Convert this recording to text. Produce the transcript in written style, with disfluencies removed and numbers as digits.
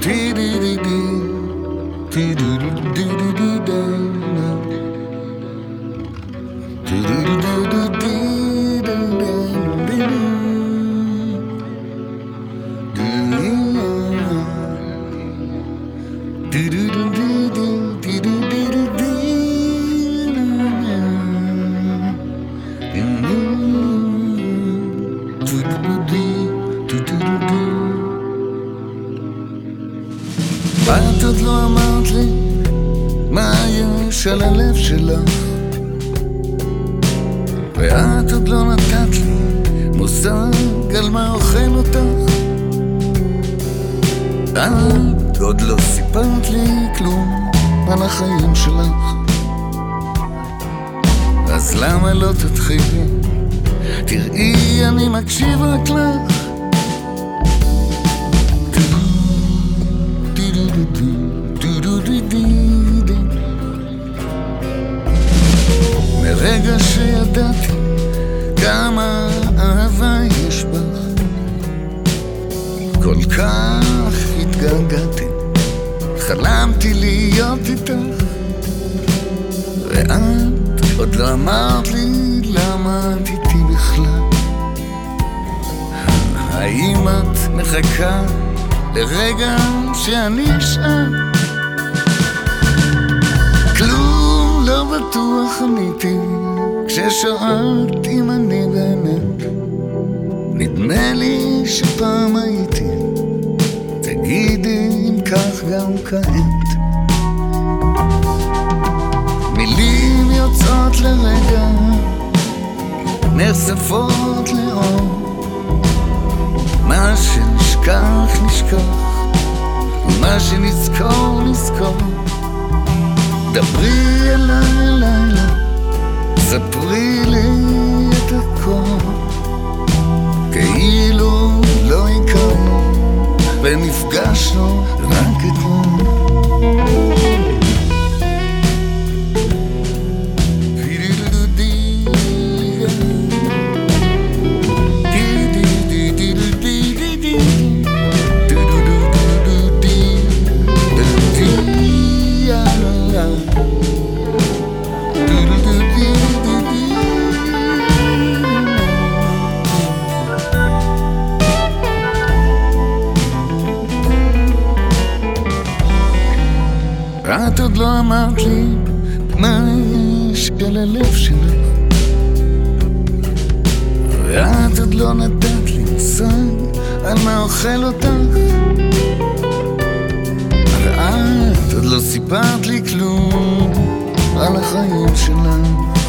את עוד לא אמרת לי מה יש על הלב שלך, ואת עוד לא נתת לי מושג על מה אוכל אותך. את עוד לא סיפרת לי כלום על החיים שלך, אז למה לא תתחילי? תראי, אני מקשיב רק לך. מרגע שידעתי כמה אהבה יש בך, כל כך התגעגעתי, חלמתי להיות איתך, ואת עוד לא אמרת לי למה את איתי בכלל. האם את מחכה לרגע שאני אשאל? כלום לא בטוח עניתי כששאלת אם אני באמת. נדמה לי שפעם הייתי, תגידי אם כך גם כעת. מילים יוצאות לרגע, נחשפות לאור, מה שנשכח נשכח, ומה שנזכור נזכור. דברי אליי לילה, ספרי לי את הכל, כאילו לא הכרנו ונפגשנו רק אתמול. את עוד לא אמרת לי מה יש על הלב שלך, ואת עוד לא נתת לי מושג על מה אוכל אותך, ואת עוד לא סיפרת לי כלום על החיים שלך.